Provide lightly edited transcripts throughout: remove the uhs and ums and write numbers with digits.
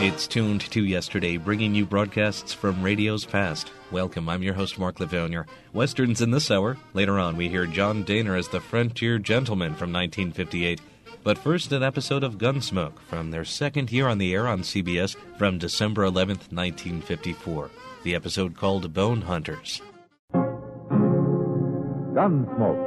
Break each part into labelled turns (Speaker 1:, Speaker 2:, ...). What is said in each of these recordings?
Speaker 1: It's Tuned to Yesterday, bringing you broadcasts from radio's past. Welcome, I'm your host, Mark Lavounier. Westerns in this hour. Later on, we hear John Dehner as the Frontier Gentleman from 1958. But first, an episode of Gunsmoke from their second year on the air on CBS from December 11th, 1954. The episode called Bone Hunters.
Speaker 2: Gunsmoke.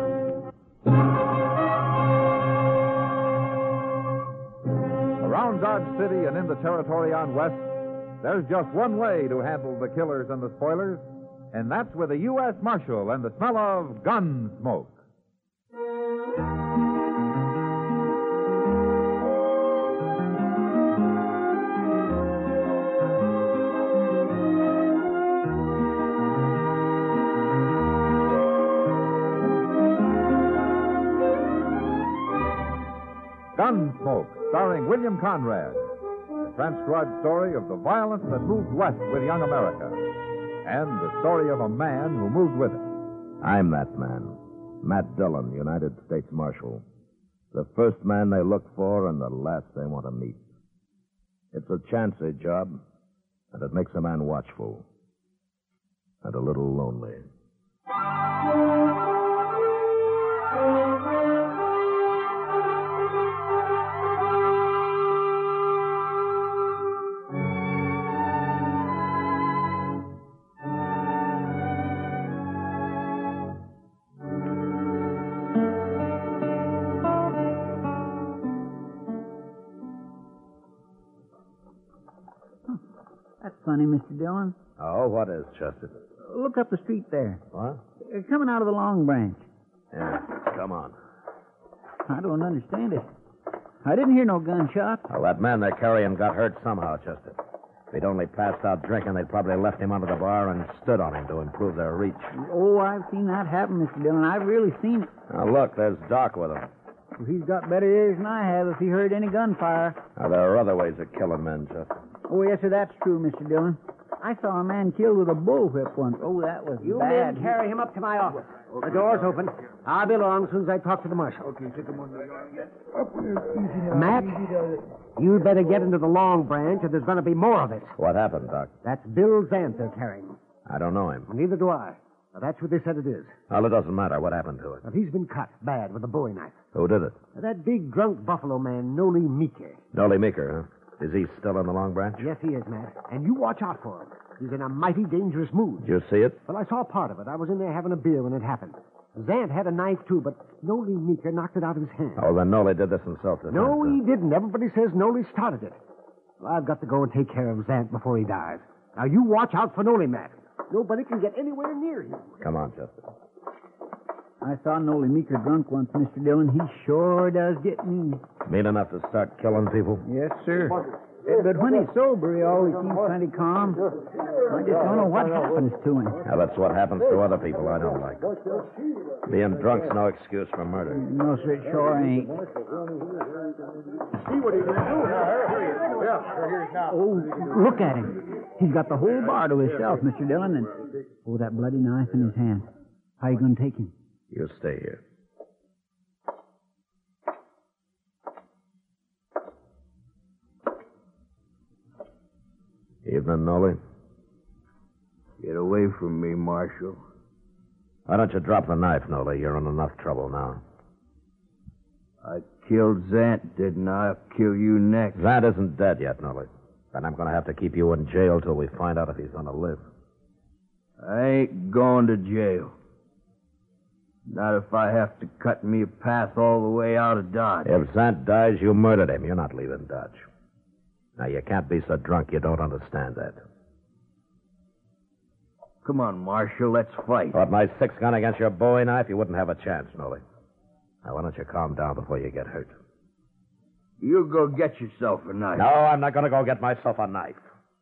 Speaker 2: Around Dodge City and in the territory on West, there's just one way to handle the killers and the spoilers, and that's with a U.S. Marshal and the smell of gun smoke. Gunsmoke, starring William Conrad. The transcribed story of the violence that moved west with young America. And the story of a man who moved with it.
Speaker 3: I'm that man. Matt Dillon, United States Marshal. The first man they look for and the last they want to meet. It's a chancy job, and it makes a man watchful. And a little lonely.
Speaker 4: That's funny, Mr. Dillon.
Speaker 3: Oh, what is, Chester?
Speaker 4: Look up the street there.
Speaker 3: What?
Speaker 4: Coming out of the Long Branch.
Speaker 3: Yeah, come on.
Speaker 4: I don't understand it. I didn't hear no gunshot.
Speaker 3: Well, that man they're carrying got hurt somehow, Chester. If he'd only passed out drinking, they'd probably left him under the bar and stood on him to improve their reach.
Speaker 4: Oh, I've seen that happen, Mr. Dillon. I've really seen it.
Speaker 3: Now, look, there's Doc with him.
Speaker 4: Well, he's got better ears than I have if he heard any gunfire.
Speaker 3: Now, there are other ways of killing men, Chester.
Speaker 4: Oh, yes, sir, that's true, Mr. Dillon. I saw a man killed with a bullwhip once. Oh, that was
Speaker 5: You
Speaker 4: bad.
Speaker 5: men carry him up to my office. The door's open. I'll be along as soon as I talk to the marshal.
Speaker 6: Okay, take him on.
Speaker 5: Matt, you'd better get into the Long Branch, or there's going to be more of it.
Speaker 3: What happened, Doc?
Speaker 5: That's Bill Zant they're carrying.
Speaker 3: I don't know him.
Speaker 5: Neither do I. Now, that's what they said it is.
Speaker 3: Well, it doesn't matter. What happened to it?
Speaker 5: Now, he's been cut bad with a bowie knife.
Speaker 3: Who did it?
Speaker 5: Now, that big drunk buffalo man, Noli Meeker.
Speaker 3: Nolly Meeker, huh? Is he still in the Long Branch?
Speaker 5: Yes, he is, Matt. And you watch out for him. He's in a mighty dangerous mood.
Speaker 3: Did you see it?
Speaker 5: Well, I saw part of it. I was in there having a beer when it happened. Zant had a knife, too, but Noli Meeker knocked it out of his hand.
Speaker 3: Oh, then Nolly did this himself.
Speaker 5: No, he didn't. Everybody says Noli started it. Well, I've got to go and take care of Zant before he dies. Now, you watch out for Noli, Matt. Nobody can get anywhere near him.
Speaker 3: Come on, Chester.
Speaker 4: I saw Noli Meeker drunk once, Mr. Dillon. He sure does get mean.
Speaker 3: Mean enough to start killing people?
Speaker 4: Yes, sir. But when he's sober, he always seems plenty calm. I just don't know what happens to him.
Speaker 3: Now, that's what happens to other people I don't like. Being drunk's no excuse for murder.
Speaker 4: No, sir, it sure ain't.
Speaker 6: See what he's going to do now. Yeah, here's now.
Speaker 4: Oh, look at him. He's got the whole bar to himself, Mr. Dillon, and that bloody knife in his hand. How you going to take him?
Speaker 3: You stay here. Evening, Nolly.
Speaker 6: Get away from me, Marshal.
Speaker 3: Why don't you drop the knife, Nolly? You're in enough trouble now.
Speaker 6: I killed Zant, didn't I? I'll kill you next.
Speaker 3: Zant isn't dead yet, Nolly. Then I'm going to have to keep you in jail till we find out if he's going to live.
Speaker 6: I ain't going to jail. Not if I have to cut me a path all the way out of Dodge.
Speaker 3: If Zant dies, you murdered him. You're not leaving Dodge. Now, you can't be so drunk you don't understand that.
Speaker 6: Come on, Marshal, let's fight.
Speaker 3: But my 6-gun against your bowie knife, you wouldn't have a chance, Nolly. Now, why don't you calm down before you get hurt?
Speaker 6: You go get yourself a knife.
Speaker 3: No, I'm not going to go get myself a knife.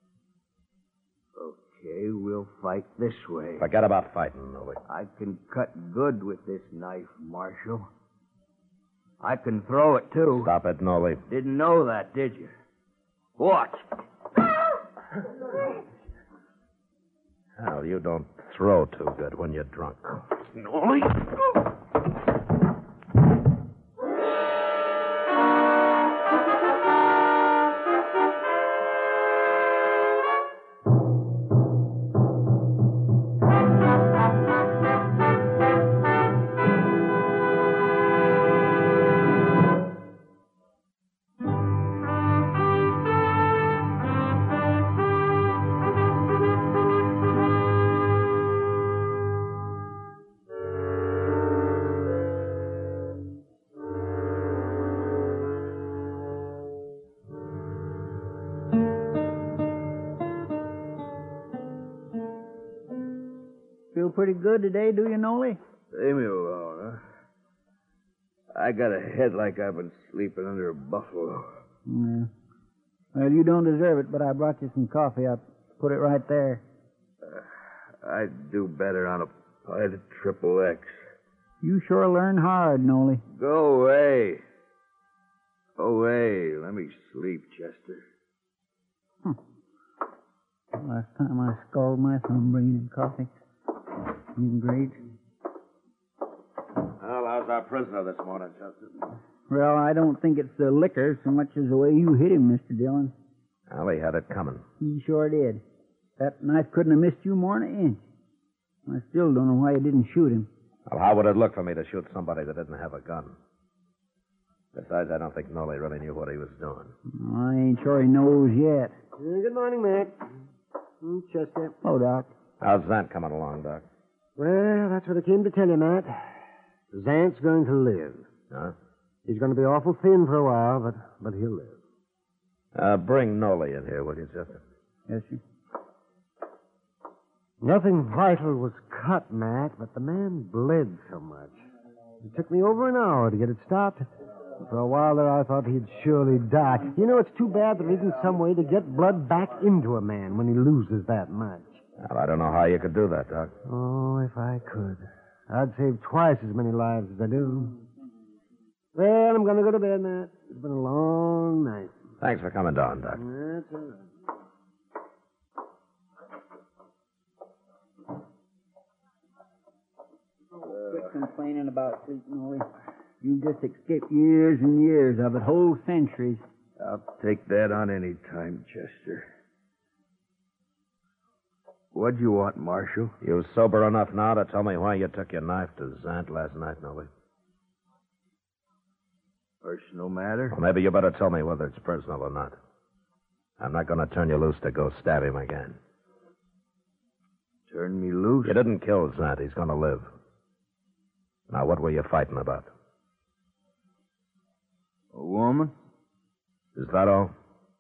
Speaker 6: Okay, we'll fight this way.
Speaker 3: Forget about fighting, Nolly.
Speaker 6: I can cut good with this knife, Marshal. I can throw it, too.
Speaker 3: Stop it, Nolly.
Speaker 6: Didn't know that, did you? Watch.
Speaker 3: Well, you don't throw too good when you're drunk.
Speaker 6: Nolly?
Speaker 4: feel pretty good today, do you, Nolly?
Speaker 6: Leave me alone, huh? I got a head like I've been sleeping under a buffalo.
Speaker 4: Yeah. Well, you don't deserve it, but I brought you some coffee. I'll put it right there.
Speaker 6: I'd do better on a pint of Triple X.
Speaker 4: You sure learn hard, Nolly.
Speaker 6: Go away. Go away. Let me sleep, Chester.
Speaker 4: Last time I scalded my thumb bringing in coffee. You great.
Speaker 3: Well, how's our prisoner this morning, Chester?
Speaker 4: Well, I don't think it's the liquor so much as the way you hit him, Mr. Dillon.
Speaker 3: Well, he had it coming.
Speaker 4: He sure did. That knife couldn't have missed you more than an inch. I still don't know why you didn't shoot him.
Speaker 3: Well, how would it look for me to shoot somebody that didn't have a gun? Besides, I don't think Nolly really knew what he was doing.
Speaker 4: I ain't sure he knows yet.
Speaker 5: Good morning, Mac. Chester.
Speaker 4: Oh, Doc.
Speaker 3: How's Zant coming along, Doc?
Speaker 5: Well, that's what I came to tell you, Matt. Zant's going to live.
Speaker 3: Huh?
Speaker 5: He's going to be awful thin for a while, but he'll live.
Speaker 3: Bring Nolly in here, will you, Chester?
Speaker 4: Yes, sir.
Speaker 5: Nothing vital was cut, Mac, but the man bled so much. It took me over an hour to get it stopped. For a while there, I thought he'd surely die. You know, it's too bad there isn't some way to get blood back into a man when he loses that much.
Speaker 3: Well, I don't know how you could do that, Doc.
Speaker 5: Oh, if I could. I'd save twice as many lives as I do. Well, I'm going to go to bed, Matt. It's been a long night.
Speaker 3: Thanks for coming down, Doc.
Speaker 5: That's all right.
Speaker 4: Quit complaining about sleep, Nolly. You just escaped years and years of it, whole centuries.
Speaker 6: I'll take that on any time, Chester. What'd you want, Marshal?
Speaker 3: You sober enough now to tell me why you took your knife to Zant last night, Nolly?
Speaker 6: Personal matter?
Speaker 3: Well, maybe you better tell me whether it's personal or not. I'm not going to turn you loose to go stab him again.
Speaker 6: Turn me loose?
Speaker 3: You didn't kill Zant. He's going to live. Now, what were you fighting about?
Speaker 6: A woman?
Speaker 3: Is that all?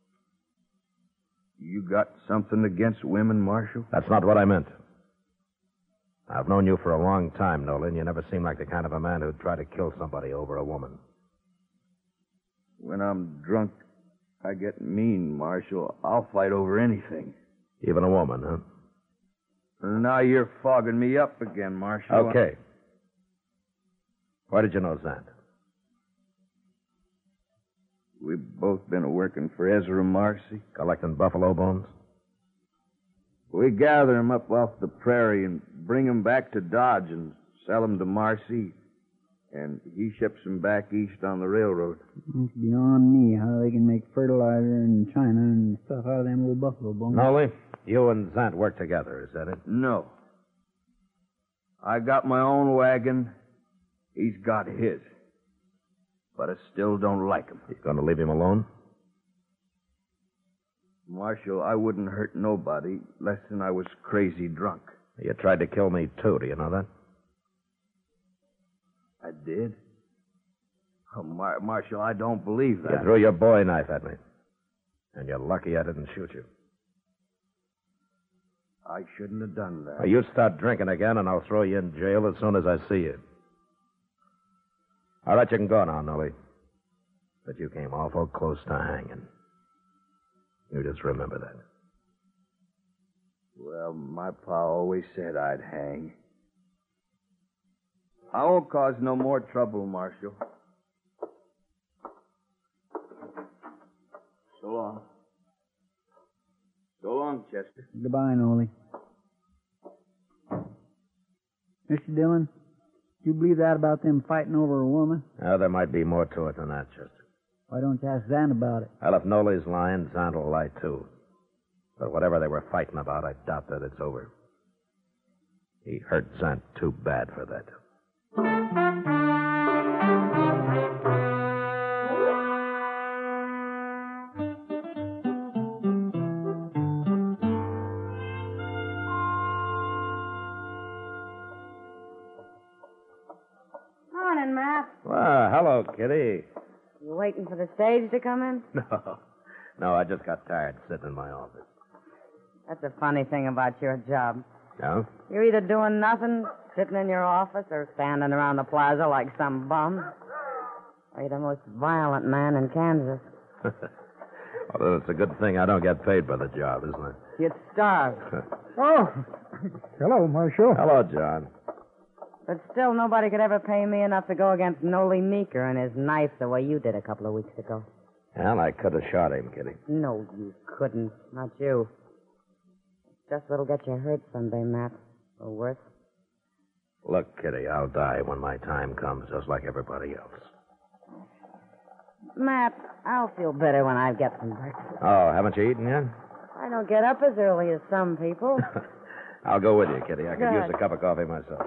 Speaker 6: You got something against women, Marshal?
Speaker 3: That's not what I meant. I've known you for a long time, Nolan. You never seem like the kind of a man who'd try to kill somebody over a woman.
Speaker 6: When I'm drunk, I get mean, Marshal. I'll fight over anything.
Speaker 3: Even a woman, huh?
Speaker 6: Now you're fogging me up again, Marshal.
Speaker 3: Okay. Why did you know Zant?
Speaker 6: We've both been working for Ezra Marcy.
Speaker 3: Collecting buffalo bones?
Speaker 6: We gather 'em up off the prairie and bring 'em back to Dodge and sell 'em to Marcy. And he ships 'em back east on the railroad.
Speaker 4: It's beyond me how they can make fertilizer and China and stuff out of them old buffalo bones.
Speaker 3: Nolly, you and Zant work together, is that it?
Speaker 6: No. I got my own wagon. He's got his. But I still don't like him.
Speaker 3: You going to leave him alone?
Speaker 6: Marshal, I wouldn't hurt nobody less than I was crazy drunk.
Speaker 3: You tried to kill me, too. Do you know that?
Speaker 6: I did? Oh, Marshal, I don't believe that.
Speaker 3: You threw your bowie knife at me. And you're lucky I didn't shoot you.
Speaker 6: I shouldn't have done that.
Speaker 3: Well, you start drinking again, and I'll throw you in jail as soon as I see you. All right, you can go now, Nolly. But you came awful close to hanging. You just remember that.
Speaker 6: Well, my pa always said I'd hang. I won't cause no more trouble, Marshal. So long. So long, Chester.
Speaker 4: Goodbye, Nolly. Mr. Dillon, do you believe that about them fighting over a woman?
Speaker 3: Now, there might be more to it than that, Chester.
Speaker 4: Why don't you ask Zant about it?
Speaker 3: Well, if Nolly's lying, Zant will lie, too. But whatever they were fighting about, I doubt that it's over. He hurt Zant too bad for that.
Speaker 7: Morning, Matt.
Speaker 3: Well, hello, Kitty.
Speaker 7: You waiting for the stage to come in?
Speaker 3: No, I just got tired sitting in my office.
Speaker 7: That's a funny thing about your job.
Speaker 3: Yeah?
Speaker 7: You're either doing nothing, sitting in your office, or standing around the plaza like some bum. Or you're the most violent man in Kansas.
Speaker 3: Well, it's a good thing I don't get paid by the job, isn't it?
Speaker 7: You'd starve.
Speaker 4: Oh, hello, Marshal.
Speaker 3: Hello, John.
Speaker 7: But still, nobody could ever pay me enough to go against Noli Meeker and his knife the way you did a couple of weeks ago.
Speaker 3: Well, I could have shot him, Kitty.
Speaker 7: No, you couldn't. Not you. Just what'll get you hurt someday, Matt. Or worse.
Speaker 3: Look, Kitty, I'll die when my time comes, just like everybody else.
Speaker 7: Matt, I'll feel better when I get some breakfast.
Speaker 3: Oh, haven't you eaten yet?
Speaker 7: I don't get up as early as some people.
Speaker 3: I'll go with you, Kitty. I could
Speaker 7: Good.
Speaker 3: use a cup of coffee myself.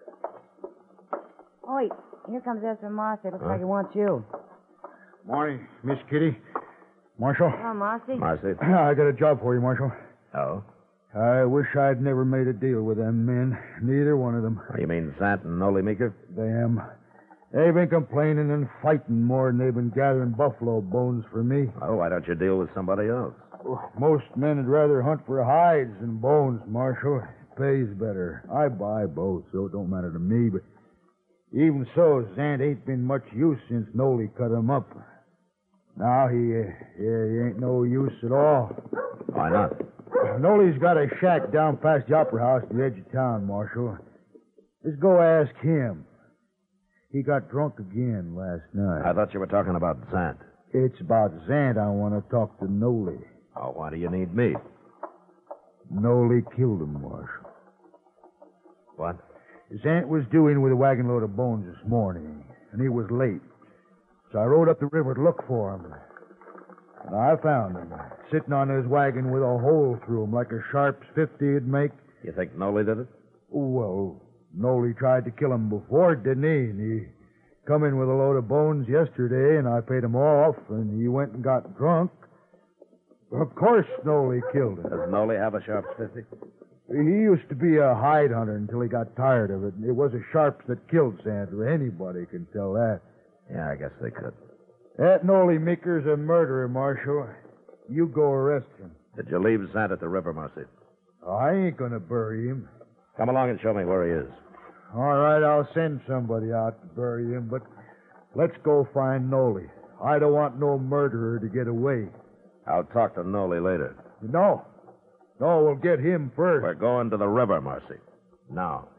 Speaker 7: Oh, wait. Here comes Ezra Marcy. Looks like he wants you.
Speaker 8: Morning, Miss Kitty. Marshal.
Speaker 7: Oh, Marcy.
Speaker 3: Marcy?
Speaker 8: I got a job for you, Marshal.
Speaker 3: Oh?
Speaker 8: I wish I'd never made a deal with them men. Neither one of them.
Speaker 3: You mean Zant and Noli Meeker?
Speaker 8: Them. They've been complaining and fighting more than they've been gathering buffalo bones for me.
Speaker 3: Oh, why don't you deal with somebody else?
Speaker 8: Most men would rather hunt for hides than bones, Marshal. It pays better. I buy both, so it don't matter to me, but even so, Zant ain't been much use since Noli cut him up. Now he ain't no use at all.
Speaker 3: Why not?
Speaker 8: Noli's got a shack down past the Opera House at the edge of town, Marshal. Let's go ask him. He got drunk again last night.
Speaker 3: I thought you were talking about Zant.
Speaker 8: It's about Zant I want to talk to Noli.
Speaker 3: Oh, why do you need me?
Speaker 8: Noli killed him, Marshal.
Speaker 3: What?
Speaker 8: Zant was due in with a wagon load of bones this morning, and he was late. So I rode up the river to look for him. And I found him, sitting on his wagon with a hole through him like a Sharp's 50 would make.
Speaker 3: You think Noli did it?
Speaker 8: Well, Noli tried to kill him before, didn't he? And he come in with a load of bones yesterday, and I paid him off, and he went and got drunk. Of course Noli killed him.
Speaker 3: Does Noli have a Sharp's 50?
Speaker 8: He used to be a hide hunter until he got tired of it. It was a Sharps that killed Sandra. Anybody can tell that.
Speaker 3: Yeah, I guess they could.
Speaker 8: That Noli Meeker's a murderer, Marshal. You go arrest him.
Speaker 3: Did you leave Zant at the river, Marcy?
Speaker 8: I ain't going to bury him.
Speaker 3: Come along and show me where he is.
Speaker 8: All right, I'll send somebody out to bury him, but let's go find Noli. I don't want no murderer to get away.
Speaker 3: I'll talk to Noli later.
Speaker 8: No, we'll get him first.
Speaker 3: We're going to the river, Marcy. Now.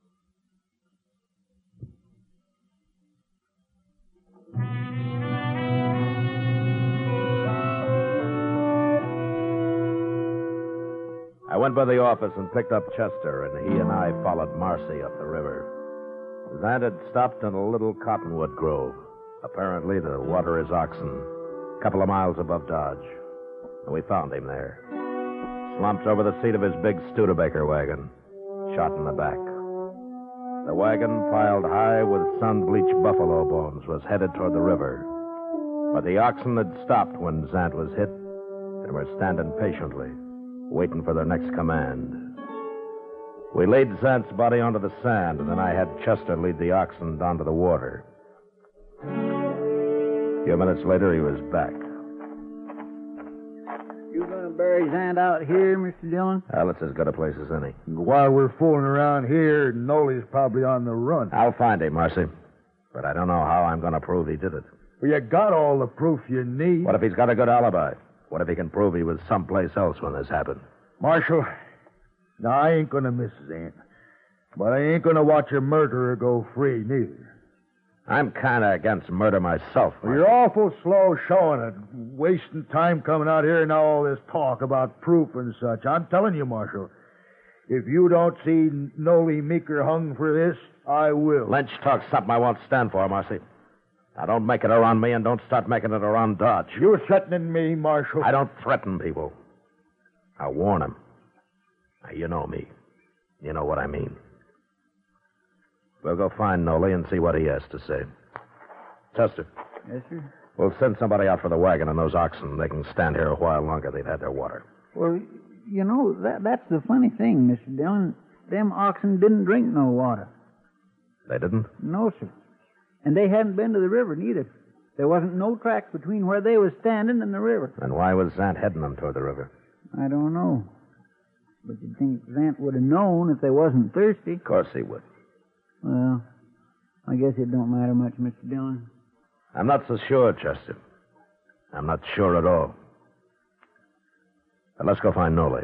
Speaker 3: I went by the office and picked up Chester, and he and I followed Marcy up the river. Zant had stopped in a little cottonwood grove, apparently to water his oxen, a couple of miles above Dodge. And we found him there, slumped over the seat of his big Studebaker wagon, shot in the back. The wagon, piled high with sun-bleached buffalo bones, was headed toward the river. But the oxen had stopped when Zant was hit and were standing patiently, waiting for their next command. We laid Zant's body onto the sand, and then I had Chester lead the oxen down to the water. A few minutes later, he was back.
Speaker 4: You gonna bury Zant out here, Mr. Dillon?
Speaker 3: Well, it's as good a place as any.
Speaker 8: While we're fooling around here, Noli's probably on the run.
Speaker 3: I'll find him, Marcy. But I don't know how I'm going to prove he did it.
Speaker 8: Well, you got all the proof you need.
Speaker 3: What if he's got a good alibi? What if he can prove he was someplace else when this happened?
Speaker 8: Marshal, now I ain't gonna miss Zant. But I ain't gonna watch a murderer go free, neither.
Speaker 3: I'm kind of against murder myself.
Speaker 8: Well, you're awful slow showing it. Wasting time coming out here and now all this talk about proof and such. I'm telling you, Marshal, if you don't see Noli Meeker hung for this, I will.
Speaker 3: Lynch talks something I won't stand for, Marcy. Now, don't make it around me and don't start making it around Dodge.
Speaker 8: You're threatening me, Marshal.
Speaker 3: I don't threaten people. I warn them. Now, you know me. You know what I mean. We'll go find Noli and see what he has to say. Chester.
Speaker 4: Yes, sir.
Speaker 3: We'll send somebody out for the wagon and those oxen. They can stand here a while longer. They've had their water.
Speaker 4: Well, you know, that's the funny thing, Mr. Dillon. Them oxen didn't drink no water.
Speaker 3: They didn't?
Speaker 4: No, sir. And they hadn't been to the river, neither. There wasn't no tracks between where they was standing and the river.
Speaker 3: Then why was Zant heading them toward the river?
Speaker 4: I don't know. But you'd think Zant would have known if they wasn't thirsty.
Speaker 3: Of course he would.
Speaker 4: Well, I guess it don't matter much, Mr. Dillon.
Speaker 3: I'm not so sure, Chester. I'm not sure at all. But let's go find Noli.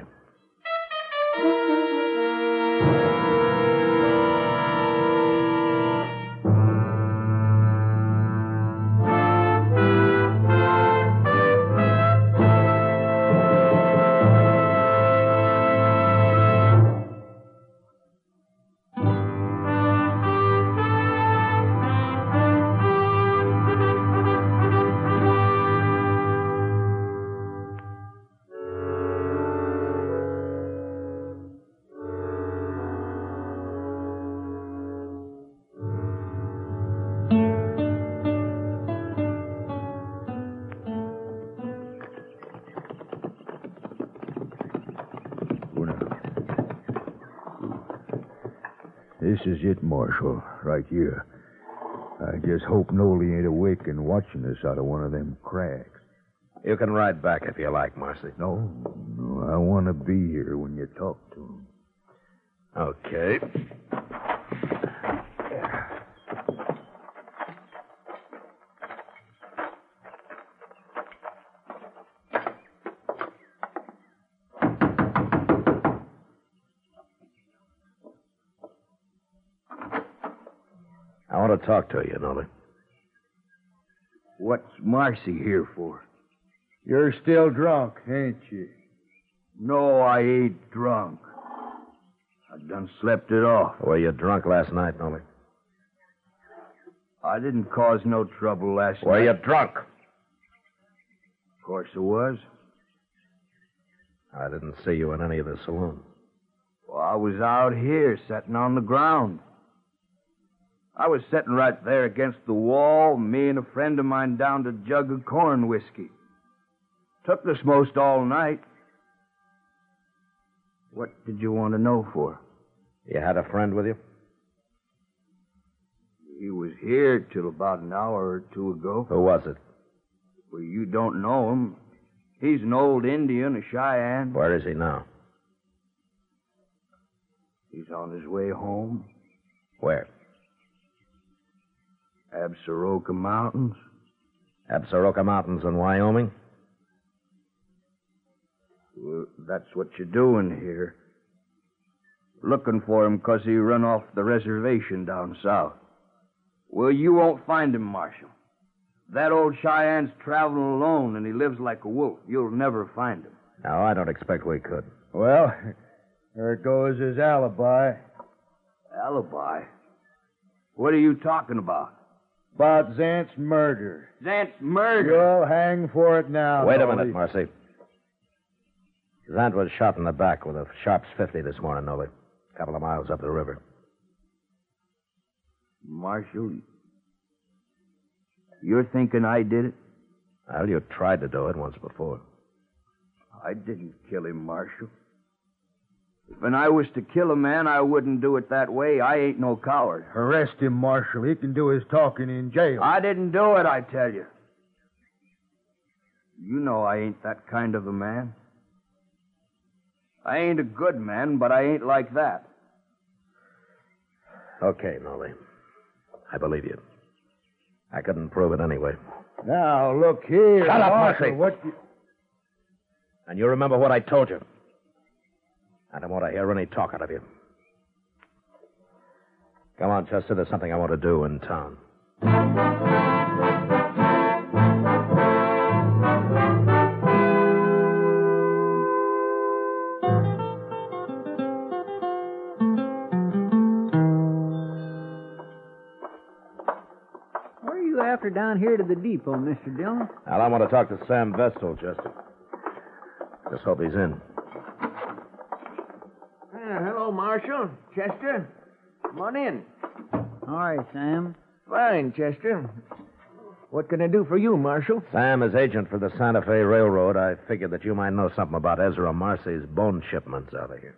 Speaker 8: This is it, Marshal, right here. I just hope Noli ain't awake and watching us out of one of them cracks.
Speaker 3: You can ride back if you like, Marcy.
Speaker 8: No, I want to be here when you talk to him.
Speaker 3: Okay. I want to talk to you, Noli.
Speaker 6: What's Marcy here for?
Speaker 8: You're still drunk, ain't you?
Speaker 6: No, I ain't drunk. I done slept it off.
Speaker 3: Were you drunk last night, Noli?
Speaker 6: I didn't cause no trouble last
Speaker 3: Were
Speaker 6: night.
Speaker 3: you drunk?
Speaker 6: Of course I was.
Speaker 3: I didn't see you in any of the saloons.
Speaker 6: Well, I was out here, sitting on the ground. I was sitting right there against the wall, me and a friend of mine downed a jug of corn whiskey. Took us most all night. What did you want to know for?
Speaker 3: You had a friend with you?
Speaker 6: He was here till about an hour or two ago.
Speaker 3: Who was it?
Speaker 6: Well, you don't know him. He's an old Indian, a Cheyenne.
Speaker 3: Where is he now?
Speaker 6: He's on his way home.
Speaker 3: Where?
Speaker 6: Absaroka Mountains.
Speaker 3: Absaroka Mountains in Wyoming?
Speaker 6: Well, that's what you're doing here. Looking for him 'cause he run off the reservation down south. Well, you won't find him, Marshal. That old Cheyenne's traveling alone, and he lives like a wolf. You'll never find him.
Speaker 3: No, I don't expect we could.
Speaker 8: Well, there goes his alibi.
Speaker 6: Alibi? What are you talking about?
Speaker 8: About Zant's murder.
Speaker 6: Zant's murder?
Speaker 8: You'll hang for it now.
Speaker 3: Wait a
Speaker 8: Noli.
Speaker 3: minute, Marcy. Zant was shot in the back with a Sharps 50 this morning, Noli. A couple of miles up the river.
Speaker 6: Marshal, you're thinking I did it?
Speaker 3: Well, you tried to do it once before.
Speaker 6: I didn't kill him, Marshal. If I was to kill a man, I wouldn't do it that way. I ain't no coward.
Speaker 8: Arrest him, Marshal. He can do his talking in jail.
Speaker 6: I didn't do it, I tell you. You know I ain't that kind of a man. I ain't a good man, but I ain't like that.
Speaker 3: Okay, Noli. I believe you. I couldn't prove it anyway.
Speaker 8: Now, look here.
Speaker 3: Shut up,
Speaker 8: Marshal,
Speaker 3: Marcy.
Speaker 8: what you...
Speaker 3: And you remember what I told you. I don't want to hear any talk out of you. Come on, Chester. There's something I want to do in town.
Speaker 4: Where are you after down here to the depot, Mr. Dillon?
Speaker 3: Well, I want to talk to Sam Vestal, Chester. Just hope he's in.
Speaker 5: Hello, Marshal. Chester. Come on in.
Speaker 4: All right, Sam.
Speaker 5: Fine, Chester. What can I do for you, Marshal?
Speaker 3: Sam is agent for the Santa Fe Railroad. I figured that you might know something about Ezra Marcy's bone shipments out of here.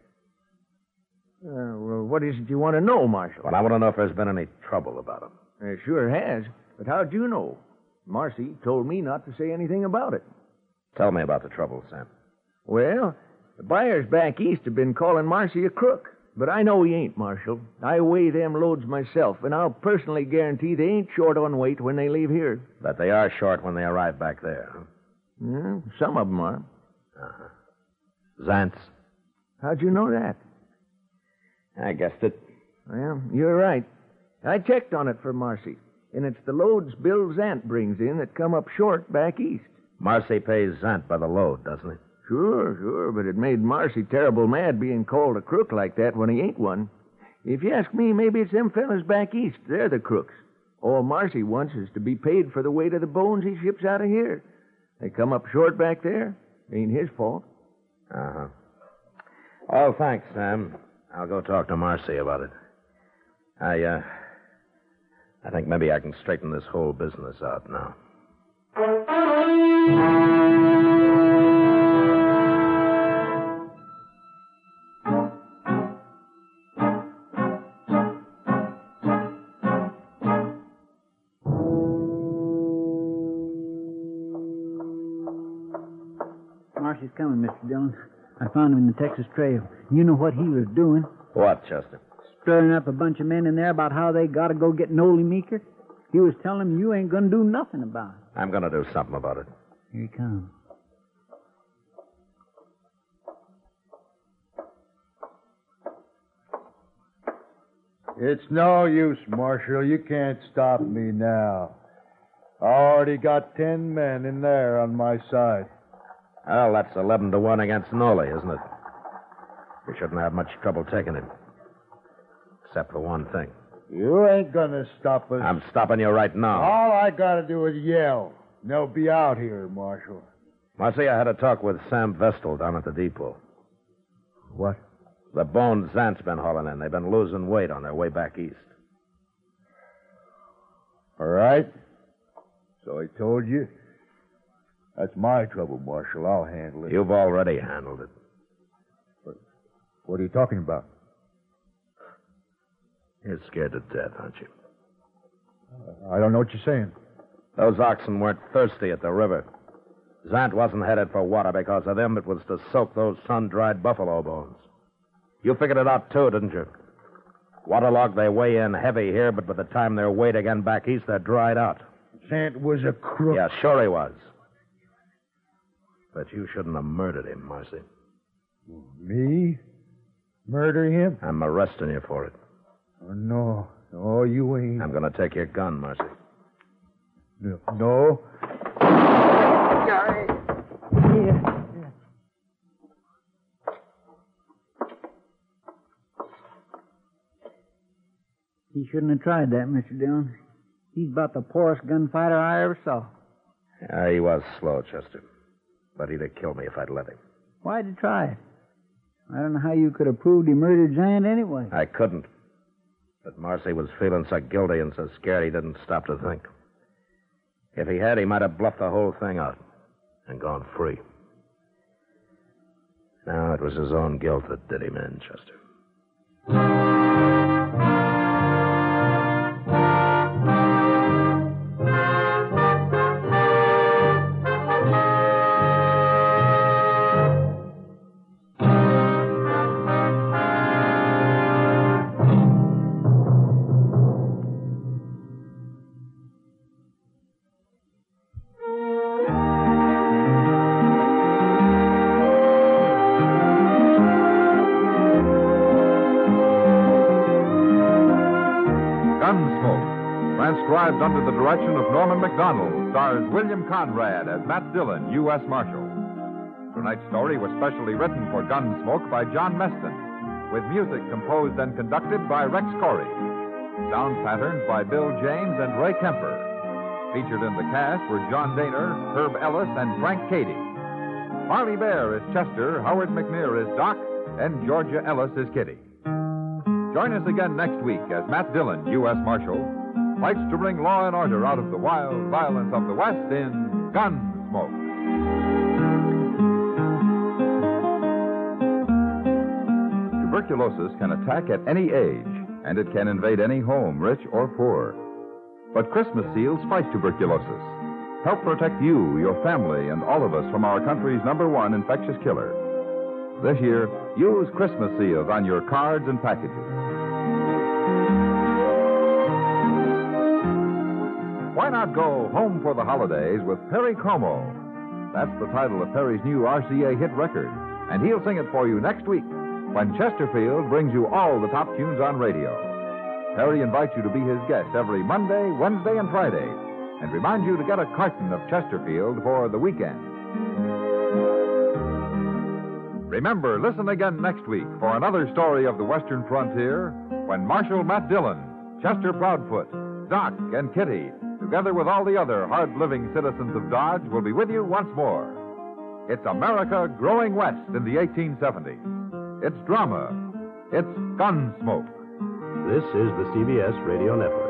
Speaker 5: Well, what is it you want to know, Marshal?
Speaker 3: Well, I want to know if there's been any trouble about him.
Speaker 5: There sure has. But how'd you know? Marcy told me not to say anything about it.
Speaker 3: Tell me about the trouble, Sam.
Speaker 5: Well,
Speaker 9: The buyers back east have been calling Marcy a crook. But I know he ain't, Marshal. I weigh them loads myself, and I'll personally guarantee they ain't short on weight when they leave here.
Speaker 3: But they are short when they arrive back there, huh?
Speaker 9: Yeah, some of them are.
Speaker 3: Uh-huh. Zant's?
Speaker 9: How'd you know that?
Speaker 3: I guessed it.
Speaker 9: Well, you're right. I checked on it for Marcy, and it's the loads Bill Zant brings in that come up short back east.
Speaker 3: Marcy pays Zant by the load, doesn't he?
Speaker 9: Sure, but it made Marcy terrible mad being called a crook like that when he ain't one. If you ask me, maybe it's them fellas back east. They're the crooks. All Marcy wants is to be paid for the weight of the bones he ships out of here. They come up short back there. Ain't his fault.
Speaker 3: Uh-huh. Oh, thanks, Sam. I'll go talk to Marcy about it. I think maybe I can straighten this whole business out now.
Speaker 4: Marcy's coming, Mr. Dillon. I found him in the Texas Trail. You know what he was doing?
Speaker 3: What, Chester?
Speaker 4: Stirring up a bunch of men in there about how they got to go get Nolly Meeker. He was telling them you ain't going to do nothing about it.
Speaker 3: I'm going to do something about it.
Speaker 4: Here he comes.
Speaker 8: It's no use, Marshal. You can't stop me now. I already got 10 men in there on my side.
Speaker 3: Well, that's 11-1 against Nolly, isn't it? You shouldn't have much trouble taking him. Except for one thing.
Speaker 8: You ain't gonna stop us.
Speaker 3: I'm stopping you right now.
Speaker 8: All I gotta do is yell. They'll be out here, Marshal.
Speaker 3: Marcy, I had a talk with Sam Vestal down at the depot.
Speaker 8: What?
Speaker 3: The bones Zant's been hauling in. They've been losing weight on their way back east.
Speaker 8: All right. So I told you. That's my trouble, Marshal. I'll handle it.
Speaker 3: You've already handled it.
Speaker 8: What are you talking about?
Speaker 3: You're scared to death, aren't you?
Speaker 8: I don't know what you're saying.
Speaker 3: Those oxen weren't thirsty at the river. Zant wasn't headed for water because of them. It was to soak those sun-dried buffalo bones. You figured it out, too, didn't you? Waterlogged, they weigh in heavy here, but by the time they're weighed again back east, they're dried out.
Speaker 8: Zant was a crook.
Speaker 3: Yeah, sure he was. But you shouldn't have murdered him, Marcy.
Speaker 8: Me? Murder him?
Speaker 3: I'm arresting you for it.
Speaker 8: Oh, no. No, you ain't.
Speaker 3: I'm going to take your gun, Marcy.
Speaker 8: No.
Speaker 4: He shouldn't have tried that, Mr. Dillon. He's about the poorest gunfighter I ever saw.
Speaker 3: Yeah, he was slow, Chester. But he'd have killed me if I'd let him.
Speaker 4: Why'd you try it? I don't know how you could have proved he murdered Zant anyway.
Speaker 3: I couldn't. But Marcy was feeling so guilty and so scared he didn't stop to think. If he had, he might have bluffed the whole thing out and gone free. No, it was his own guilt that did him in, Chester.
Speaker 2: Transcribed under the direction of Norman MacDonald, stars William Conrad as Matt Dillon, U.S. Marshal. Tonight's story was specially written for Gunsmoke by John Meston, with music composed and conducted by Rex Corey. Sound patterns by Bill James and Ray Kemper. Featured in the cast were John Daner, Herb Ellis, and Frank Cady. Harley Bear is Chester, Howard McNear is Doc, and Georgia Ellis is Kitty. Join us again next week as Matt Dillon, U.S. Marshal, fights to bring law and order out of the wild violence of the West in Gunsmoke. Tuberculosis can attack at any age, and it can invade any home, rich or poor. But Christmas seals fight tuberculosis. Help protect you, your family, and all of us from our country's #1 infectious killer. This year, use Christmas seals on your cards and packages. Why not go home for the holidays with Perry Como? That's the title of Perry's new RCA hit record, and he'll sing it for you next week when Chesterfield brings you all the top tunes on radio. Perry invites you to be his guest every Monday, Wednesday, and Friday, and reminds you to get a carton of Chesterfield for the weekend. Remember, listen again next week for another story of the Western frontier when Marshal Matt Dillon, Chester Proudfoot, Doc, and Kitty, together with all the other hard-living citizens of Dodge, will be with you once more. It's America growing west in the 1870s. It's drama. It's Gunsmoke.
Speaker 10: This is the CBS Radio Network.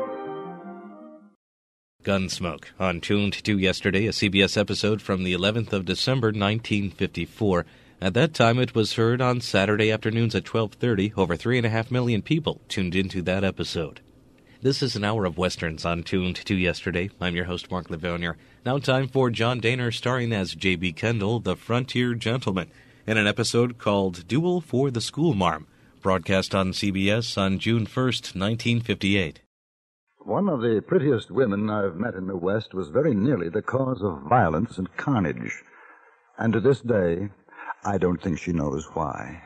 Speaker 1: Gunsmoke, on Tuned to Yesterday, a CBS episode from the 11th of December, 1954. At that time, it was heard on Saturday afternoons at 12:30. Over 3.5 million people tuned into that episode. This is an hour of Westerns on Tuned to Yesterday. I'm your host, Mark Livonia. Now time for John Dehner starring as J.B. Kendall, the Frontier Gentleman, in an episode called Duel for the Schoolmarm, broadcast on CBS on June 1st, 1958.
Speaker 11: One of the prettiest women I've met in the West was very nearly the cause of violence and carnage. And to this day, I don't think she knows why.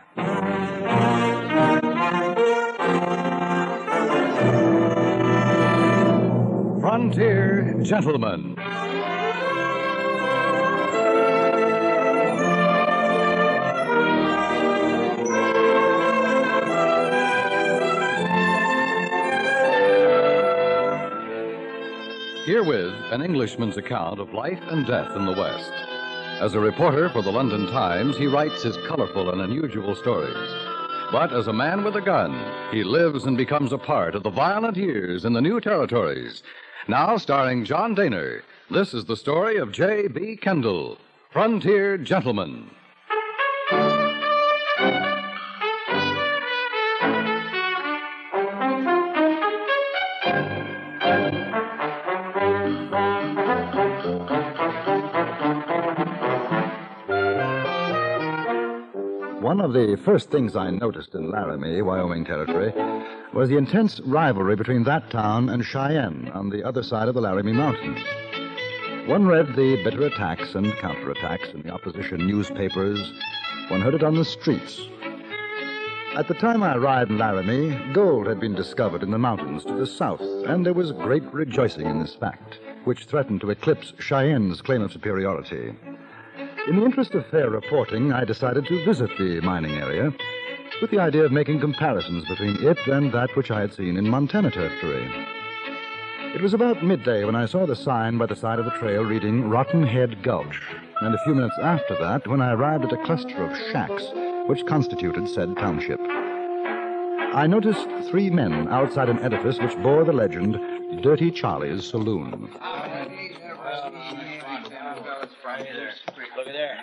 Speaker 12: Frontier Gentleman. Herewith, an Englishman's account of life and death in the West. As a reporter for the London Times, he writes his colorful and unusual stories. But as a man with a gun, he lives and becomes a part of the violent years in the new territories. Now starring John Dehner, this is the story of J.B. Kendall, Frontier Gentleman.
Speaker 11: One of the first things I noticed in Laramie, Wyoming Territory, was the intense rivalry between that town and Cheyenne on the other side of the Laramie Mountains. One read the bitter attacks and counterattacks in the opposition newspapers. One heard it on the streets. At the time I arrived in Laramie, gold had been discovered in the mountains to the south, and there was great rejoicing in this fact, which threatened to eclipse Cheyenne's claim of superiority. In the interest of fair reporting, I decided to visit the mining area with the idea of making comparisons between it and that which I had seen in Montana Territory. It was about midday when I saw the sign by the side of the trail reading Rotten Head Gulch, and a few minutes after that when I arrived at a cluster of shacks which constituted said township. I noticed 3 men outside an edifice which bore the legend, Dirty Charlie's Saloon.
Speaker 13: Look at there.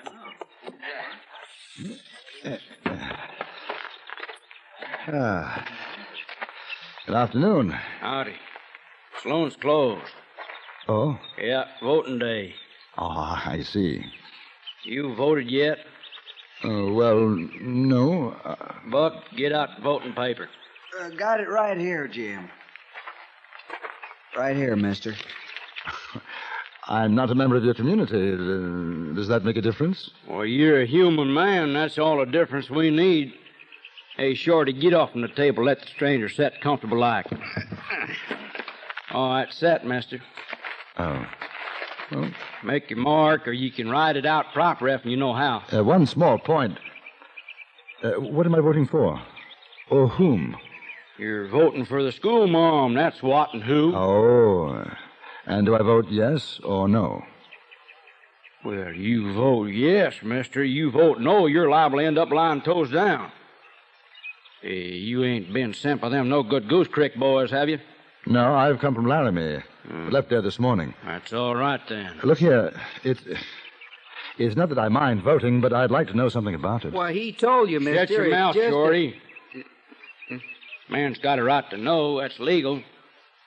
Speaker 11: Good afternoon.
Speaker 13: Howdy. Sloan's closed.
Speaker 11: Oh?
Speaker 13: Yeah, voting day.
Speaker 11: Oh, I see.
Speaker 13: You voted yet?
Speaker 11: Well, no.
Speaker 13: Buck, get out the voting paper.
Speaker 14: Got it right here, Jim. Right here, mister.
Speaker 11: I'm not a member of your community. Does that make a difference?
Speaker 13: Well, you're a human man. That's all the difference we need. Hey, Shorty, get off from the table. Let the stranger sit comfortable like. All right, sit, mister.
Speaker 11: Oh. Well,
Speaker 13: make your mark, or you can write it out proper if you know how.
Speaker 11: One small point. What am I voting for? Or whom?
Speaker 13: You're voting for the schoolmarm. That's what and who.
Speaker 11: Oh. And do I vote yes or no?
Speaker 13: Well, you vote yes, mister. You vote no, you're liable to end up lying toes down. Hey, you ain't been sent by them no-good Goose Creek boys, have you?
Speaker 11: No, I've come from Laramie. Left there this morning.
Speaker 13: That's all right, then.
Speaker 11: Look here, it's not that I mind voting, but I'd like to know something about it.
Speaker 14: Well, he told you, mister.
Speaker 13: Shut your mouth, Shorty. Man's got a right to know. That's legal.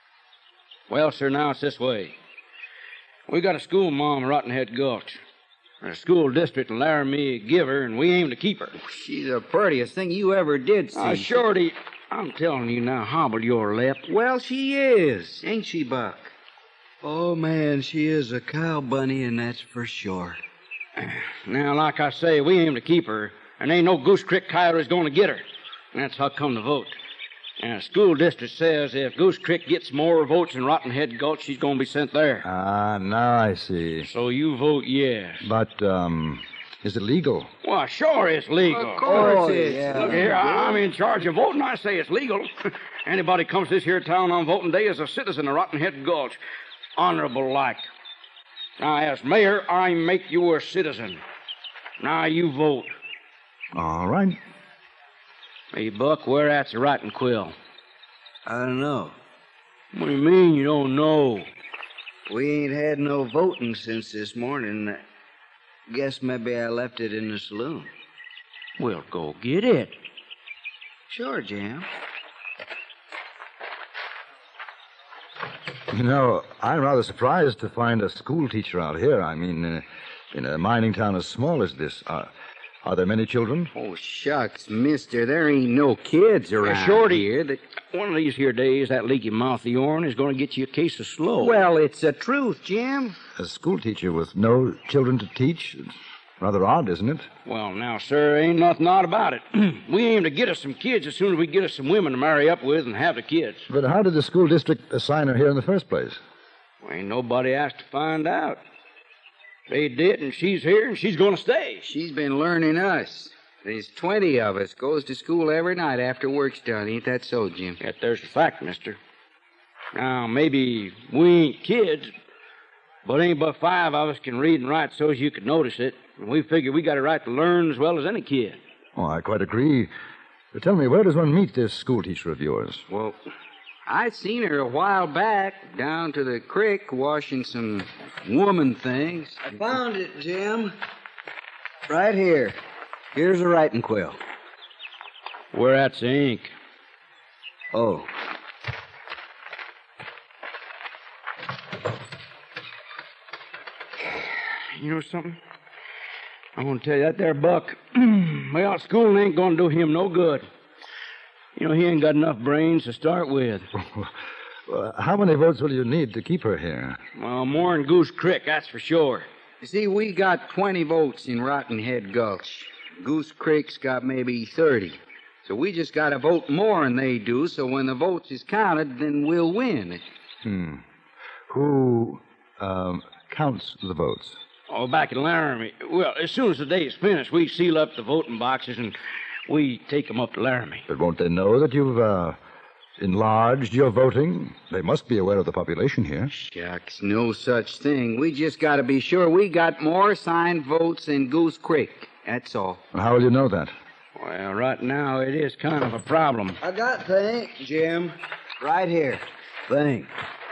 Speaker 13: Well, sir, now it's this way. We got a schoolmarm at Rotten Head Gulch. The school district in Laramie give her, and we aim to keep her.
Speaker 14: She's the prettiest thing you ever did see.
Speaker 13: Shorty, I'm telling you now, hobble your lip.
Speaker 14: Well, she is, ain't she, Buck? Oh, man, she is a cow bunny, and that's for sure.
Speaker 13: Now, like I say, we aim to keep her, and ain't no Goose Creek coyote's going to get her. And that's how come the vote. And the school district says if Goose Creek gets more votes than Rotten Head Gulch, she's going to be sent there.
Speaker 11: Ah, now I see.
Speaker 13: So you vote yes.
Speaker 11: But, is it legal?
Speaker 13: Well, sure it's legal.
Speaker 14: Of course it is.
Speaker 13: Yeah. Look here, I'm in charge of voting. I say it's legal. Anybody comes this here town on voting day is a citizen of Rotten Head Gulch. Honorable like. Now, as mayor, I make you a citizen. Now you vote.
Speaker 11: All right.
Speaker 13: Hey, Buck, where at's the writing quill?
Speaker 14: I don't know.
Speaker 13: What do you mean you don't know?
Speaker 14: We ain't had no voting since this morning. Guess maybe I left it in the saloon.
Speaker 13: Well, go get it.
Speaker 14: Sure, Jim.
Speaker 11: You know, I'm rather surprised to find a school teacher out here. I mean, in a mining town as small as this. Are there many children?
Speaker 14: Oh, shucks, mister. There ain't no kids around
Speaker 13: Shorty,
Speaker 14: here.
Speaker 13: One of these here days, that leaky mouth of yourn is going to get you a case of slow.
Speaker 14: Well, it's the truth, Jim.
Speaker 11: A school teacher with no children to teach? It's rather odd, isn't it?
Speaker 13: Well, now, sir, ain't nothing odd about it. We aim to get us some kids as soon as we get us some women to marry up with and have the kids.
Speaker 11: But how did the school district assign her here in the first place?
Speaker 13: Well, ain't nobody asked to find out. They did, and she's here, and she's going to stay.
Speaker 14: She's been learning us. There's 20 of us. Goes to school every night after work's done. Ain't that so, Jim?
Speaker 13: Yet there's the fact, mister. Now, maybe we ain't kids, but ain't but 5 of us can read and write so as you could notice it. And we figure we got a right to learn as well as any kid.
Speaker 11: Oh, I quite agree. But tell me, where does one meet this school teacher of yours?
Speaker 14: Well, I seen her a while back down to the creek washing some woman things. I found it, Jim. Right here. Here's a writing quill.
Speaker 13: Where at's the ink?
Speaker 14: Oh.
Speaker 13: You know something? I want to tell you that there Buck. Well, school ain't going to do him no good. You know, he ain't got enough brains to start with.
Speaker 11: How many votes will you need to keep her here?
Speaker 13: Well, more than Goose Creek, that's for sure.
Speaker 14: You see, we got 20 votes in Rotten Head Gulch. Goose Creek's got maybe 30. So we just got to vote more than they do, so when the votes is counted, then we'll win.
Speaker 11: Who counts the votes?
Speaker 13: Oh, back in Laramie. Well, as soon as the day is finished, we seal up the voting boxes and we take them up to Laramie.
Speaker 11: But won't they know that you've enlarged your voting? They must be aware of the population here.
Speaker 14: Shucks, no such thing. We just got to be sure we got more signed votes than Goose Creek. That's all.
Speaker 11: And how will you know that?
Speaker 13: Well, right now it is kind of a problem.
Speaker 14: I got the ink, Jim. Right here. Thanks.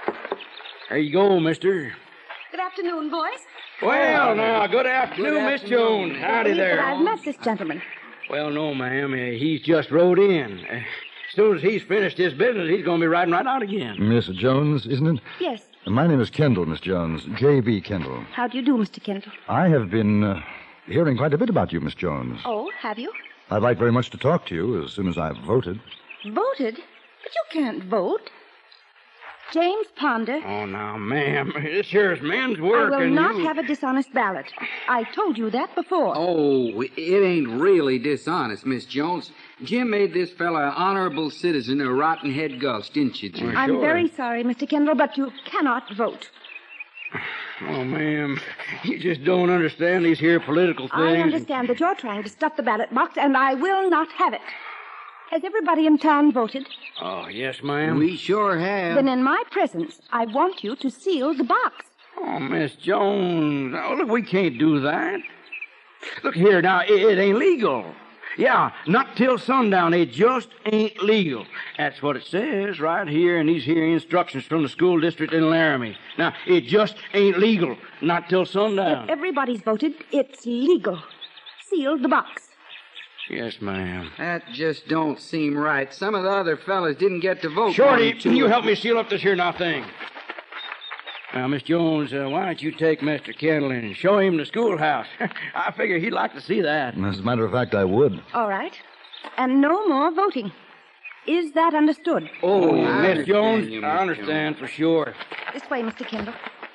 Speaker 13: There you go, mister.
Speaker 15: Good afternoon, boys.
Speaker 13: Well, now, good afternoon, Miss Jones. Howdy there.
Speaker 15: I've met this gentleman.
Speaker 13: Well, no, ma'am. He's just rode in. As soon as he's finished his business, he's going to be riding right out again.
Speaker 11: Miss Jones, isn't it?
Speaker 15: Yes.
Speaker 11: My name is Kendall, Miss Jones. J.B. Kendall.
Speaker 15: How do you do, Mr. Kendall?
Speaker 11: I have been hearing quite a bit about you, Miss Jones.
Speaker 15: Oh, have you?
Speaker 11: I'd like very much to talk to you as soon as I've voted.
Speaker 15: Voted? But you can't vote. James Ponder.
Speaker 13: Oh, now, ma'am, this here is men's work.
Speaker 15: I will not have a dishonest ballot. I told you that before.
Speaker 14: Oh, it ain't really dishonest, Miss Jones. Jim made this fella an honorable citizen of Rotten Head Gulch, didn't you, Jim?
Speaker 15: I'm very sorry, Mr. Kendall, but you cannot vote.
Speaker 13: Oh, ma'am, you just don't understand these here political things.
Speaker 15: I understand that you're trying to stuff the ballot box, and I will not have it. Has everybody in town voted?
Speaker 13: Oh, yes, ma'am.
Speaker 14: We sure have.
Speaker 15: Then in my presence, I want you to seal the box.
Speaker 13: Oh, Miss Jones. Oh, look, we can't do that. Look here, now, it ain't legal. Yeah, not till sundown. It just ain't legal. That's what it says right here in these here instructions from the school district in Laramie. Now, it just ain't legal. Not till sundown.
Speaker 15: If everybody's voted, it's legal. Seal the box.
Speaker 13: Yes, ma'am.
Speaker 14: That just don't seem right. Some of the other fellas didn't get to vote.
Speaker 13: Shorty, can you help me seal up this here now thing? Now, Miss Jones, why don't you take Mr. Kendall and show him the schoolhouse? I figure he'd like to see that.
Speaker 11: As a matter of fact, I would.
Speaker 15: All right. And no more voting. Is that understood?
Speaker 13: Oh, Miss Jones, I understand for sure.
Speaker 15: This way, Mr. Kendall.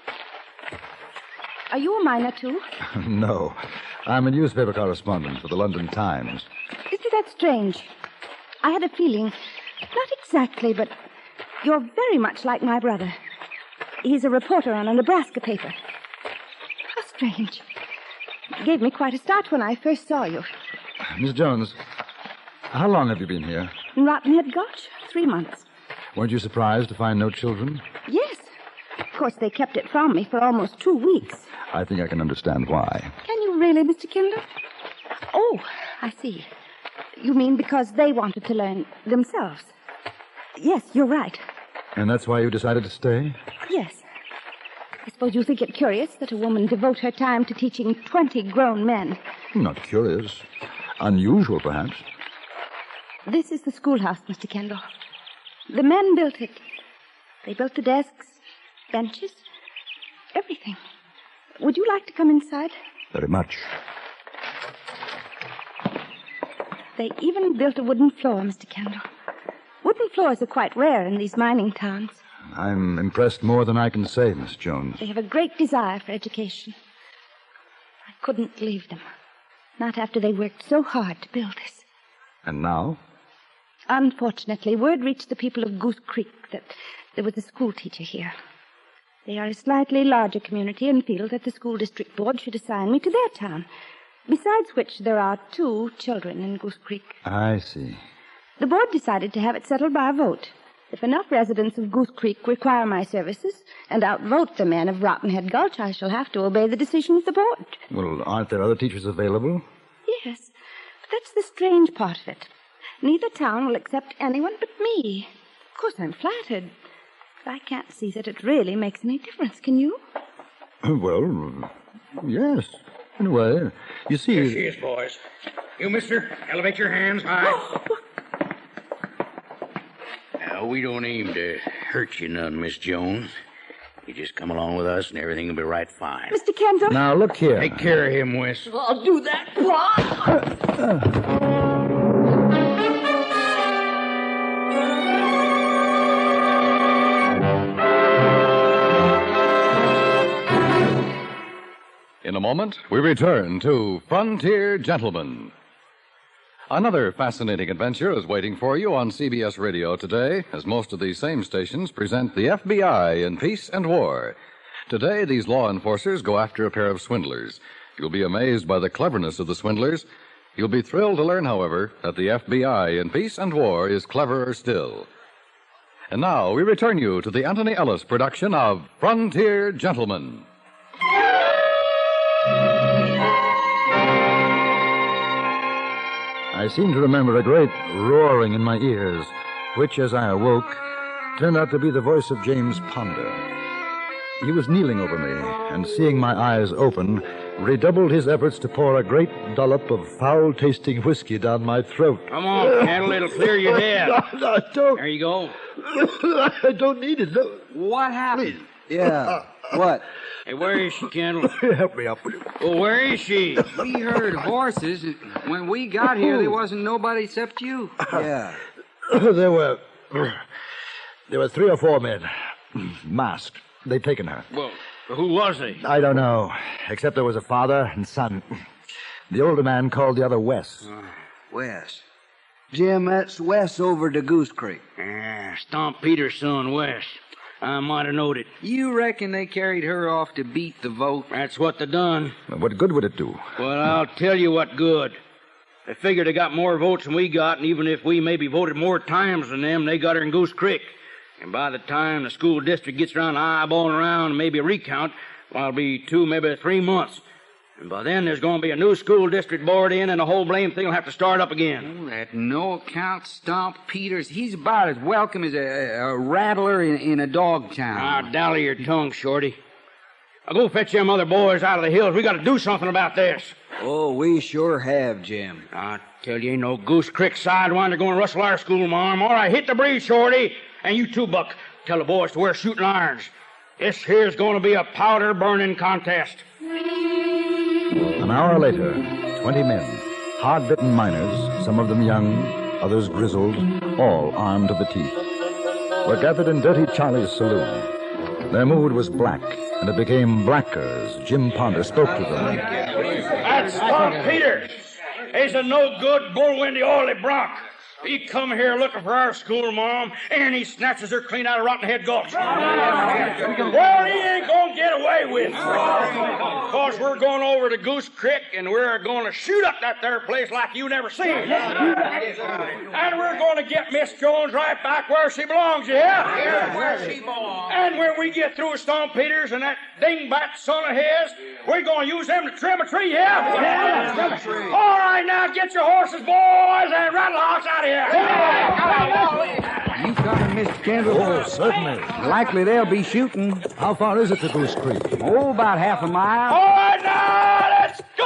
Speaker 15: Are you a miner, too?
Speaker 11: No. I'm a newspaper correspondent for the London Times.
Speaker 15: Isn't that strange? I had a feeling, not exactly, but you're very much like my brother. He's a reporter on a Nebraska paper. How strange. It gave me quite a start when I first saw you.
Speaker 11: Miss Jones, how long have you been here?
Speaker 15: In Rottenhead Gulch, 3 months.
Speaker 11: Weren't you surprised to find no children?
Speaker 15: Yes. Of course, they kept it from me for almost 2 weeks.
Speaker 11: I think I can understand why.
Speaker 15: Can you really, Mr. Kendall? Oh, I see. You mean because they wanted to learn themselves? Yes, you're right.
Speaker 11: And that's why you decided to stay?
Speaker 15: Yes. I suppose you think it curious that a woman devote her time to teaching 20 grown men.
Speaker 11: Not curious. Unusual, perhaps.
Speaker 15: This is the schoolhouse, Mr. Kendall. The men built it. They built the desks, benches, everything. Would you like to come inside?
Speaker 11: Very much.
Speaker 15: They even built a wooden floor, Mr. Kendall. Wooden floors are quite rare in these mining towns.
Speaker 11: I'm impressed more than I can say, Miss Jones.
Speaker 15: They have a great desire for education. I couldn't leave them. Not after they worked so hard to build this.
Speaker 11: And now?
Speaker 15: Unfortunately, word reached the people of Goose Creek that there was a school teacher here. They are a slightly larger community and feel that the school district board should assign me to their town. Besides which, there are 2 children in Goose Creek.
Speaker 11: I see.
Speaker 15: The board decided to have it settled by a vote. If enough residents of Goose Creek require my services and outvote the men of Rottenhead Gulch, I shall have to obey the decision of the board.
Speaker 11: Well, aren't there other teachers available?
Speaker 15: Yes, but that's the strange part of it. Neither town will accept anyone but me. Of course, I'm flattered, but I can't see that it really makes any difference, can you?
Speaker 11: Well, yes, in a way. You see...
Speaker 13: Here she is, boys. You, mister, elevate your hands high. Now, we don't aim to hurt you none, Miss Jones. You just come along with us and everything will be right fine.
Speaker 15: Mr. Kendall?
Speaker 11: Now, look here.
Speaker 13: Take care of him, Wes.
Speaker 7: I'll do that.
Speaker 12: In a moment, we return to Frontier Gentlemen. Another fascinating adventure is waiting for you on CBS Radio today, as most of these same stations present the FBI in Peace and War. Today, these law enforcers go after a pair of swindlers. You'll be amazed by the cleverness of the swindlers. You'll be thrilled to learn, however, that the FBI in Peace and War is cleverer still. And now, we return you to the Anthony Ellis production of Frontier Gentlemen.
Speaker 11: I seem to remember a great roaring in my ears, which, as I awoke, turned out to be the voice of James Ponder. He was kneeling over me, and seeing my eyes open, redoubled his efforts to pour a great dollop of foul-tasting whiskey down my throat.
Speaker 13: Come on, Kendall, it'll clear your head.
Speaker 8: No, don't.
Speaker 13: There you go.
Speaker 8: I don't need it. No.
Speaker 14: What happened? Yeah. What?
Speaker 13: Hey, where is she, Kendall?
Speaker 8: Help me up.
Speaker 13: Well, where is she?
Speaker 14: We heard horses. When we got here, there wasn't nobody except you. Yeah.
Speaker 11: There were 3 or 4 men, masked. They'd taken her.
Speaker 13: Well, who was they?
Speaker 11: I don't know, except there was a father and son. The older man called the other Wes.
Speaker 14: Wes. Jim, that's Wes over to Goose Creek.
Speaker 13: Stomp Peter's son, Wes. I might have knowed it.
Speaker 14: You reckon they carried her off to beat the vote?
Speaker 13: That's what they done.
Speaker 11: What good would it do?
Speaker 13: Well, I'll tell you what good. They figured they got more votes than we got, and even if we maybe voted more times than them, they got her in Goose Creek. And by the time the school district gets around eyeballing around and maybe a recount, well, it'll be 2, maybe 3 months. And by then, there's going to be a new school district board in, and the whole blame thing will have to start up again.
Speaker 14: Oh, that no-account Stomp Peters. He's about as welcome as a rattler in a dog town.
Speaker 13: Now, dally your tongue, Shorty. Now, go fetch them other boys out of the hills. We got to do something about this.
Speaker 14: Oh, we sure have, Jim.
Speaker 13: I tell you, ain't no Goose Creek sidewinder going to rustle our school, Mom. All right, hit the breeze, Shorty. And you too, Buck. Tell the boys to wear shooting irons. This here's going to be a powder-burning contest.
Speaker 11: An hour later, 20 men, hard-bitten miners, some of them young, others grizzled, all armed to the teeth, were gathered in Dirty Charlie's saloon. Their mood was black, and it became blacker as Jim Ponder spoke to them.
Speaker 13: That's Tom Peters. He's a no-good, bull-windy, oily bronc. He come here looking for our school, Mom, and he snatches her clean out of Rotten Head Gulch. Well, he ain't gonna get away with it. Because we're going over to Goose Creek, and we're going to shoot up that there place like you never seen. And we're going to get Miss Jones right back where she belongs, yeah?
Speaker 14: Where she belongs.
Speaker 13: And when we get through with Stone Peters and that dingbat son of his, we're going to use them to trim a tree, yeah?
Speaker 14: Trim a tree.
Speaker 13: All right, now get your horses, boys, and rattle hawks out of here.
Speaker 14: You coming, Mr. Kendall?
Speaker 11: Oh, certainly.
Speaker 14: Likely they'll be shooting.
Speaker 11: How far is it to Goose Creek?
Speaker 14: Oh, about half a mile.
Speaker 13: All right, now, let's go!